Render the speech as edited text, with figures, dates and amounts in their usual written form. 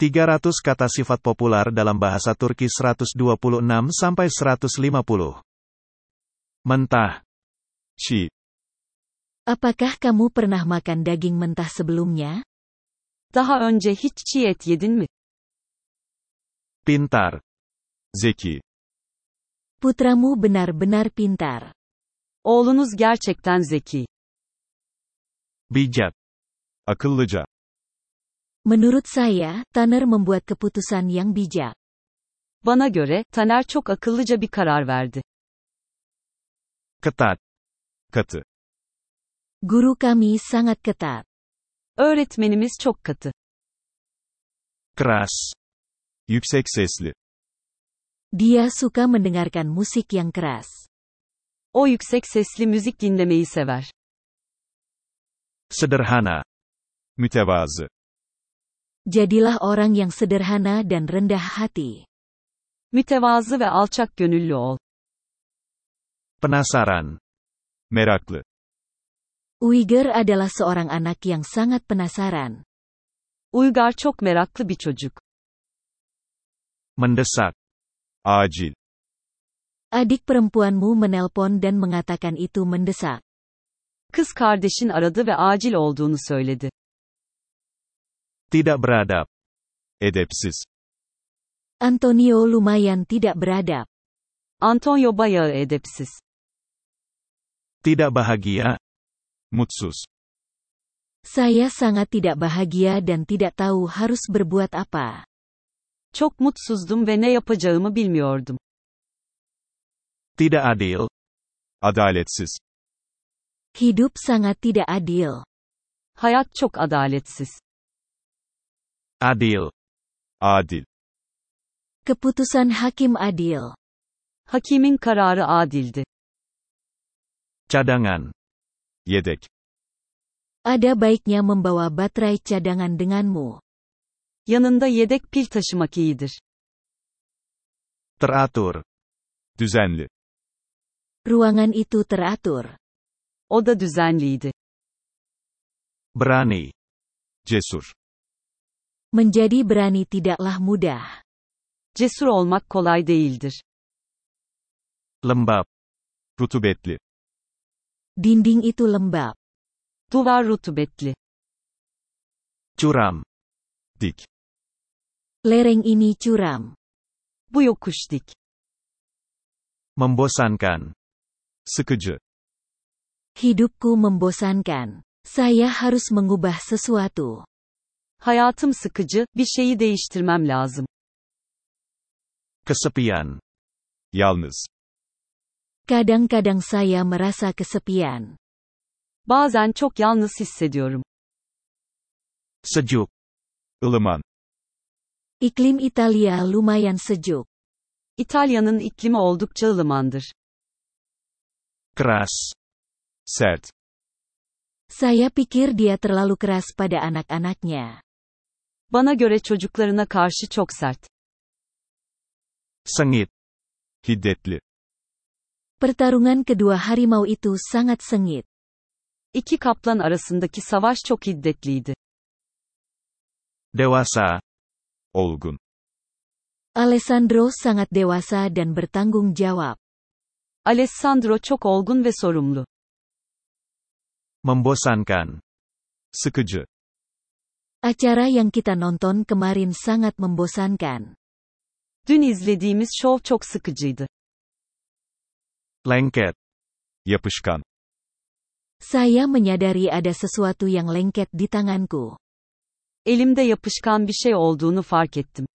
300 kata sifat populer dalam bahasa Turki 126-150. Mentah. Çiğ. Apakah kamu pernah makan daging mentah sebelumnya? Daha önce hiç çiğ et yedin mi? Pintar. Zeki. Putramu benar-benar pintar. Oğlunuz gerçekten zeki. Bijak. Akıllıca. Menurut saya, Tanner membuat keputusan yang bijak. Bana göre, Taner çok akıllıca bir karar verdi. Ketat. Katı. Guru kami sangat ketat. Öğretmenimiz çok katı. Keras. Yüksek sesli. Dia suka mendengarkan musik yang keras. O yüksek sesli müzik dinlemeyi sever. Sederhana. Mütevazı. Jadilah orang yang sederhana dan rendah hati. Mütevazı ve alçak gönüllü ol. Penasaran. Meraklı. Uyghur adalah seorang anak yang sangat penasaran. Uygar çok meraklı bir çocuk. Mendesak. Acil. Adik perempuanmu menelpon dan mengatakan itu mendesak. Kız kardeşin aradı ve acil olduğunu söyledi. Tidak beradab. Edepsiz. Antonio lumayan tidak beradab. Antonio bayağı edepsiz. Tidak bahagia. Mutsuz. Saya sangat tidak bahagia dan tidak tahu harus berbuat apa. Çok mutsuzdum ve ne yapacağımı bilmiyordum. Tidak adil. Adaletsiz. Hidup sangat tidak adil. Hayat çok adaletsiz. Adil. Adil. Keputusan hakim adil. Hakimin kararı adildi. Cadangan. Yedek. Ada baiknya membawa baterai cadangan denganmu. Yanında yedek pil taşımak iyidir. Teratur. Düzenli. Ruangan itu teratur. O da düzenliydi. Berani. Cesur. Menjadi berani tidaklah mudah. Cesur olmak kolay değildir. Lembab. Rutubetli. Dinding itu lembab. Duvar rutubetli. Curam. Dik. Lereng ini curam. Bu yokuş dik. Membosankan. Sıkıcı. Hidupku membosankan. Saya harus mengubah sesuatu. Hayatım sıkıcı, bir şeyi değiştirmem lazım. Kesepian. Yalnız. Kadang-kadang saya merasa kesepian. Bazen çok yalnız hissediyorum. Sejuk. Ilıman. Iklim Italia lumayan sejuk. İtalya'nın iklimi oldukça ılımandır. Keras. Sert. Saya pikir dia terlalu keras pada anak-anaknya. Bana göre çocuklarına karşı çok sert. Sengit. Hiddetli. Pertarungan kedua harimau itu sangat sengit. İki kaplan arasındaki savaş çok hiddetliydi. Dewasa. Olgun. Alessandro sangat dewasa dan bertanggung jawab. Alessandro çok olgun ve sorumlu. Membosankan. Sıkıcı. Acara yang kita nonton kemarin sangat membosankan. Dün izlediğimiz şov çok sıkıcıydı. Lengket. Yapışkan. Saya menyadari ada sesuatu yang lengket di tanganku. Elimde yapışkan bir şey olduğunu fark ettim.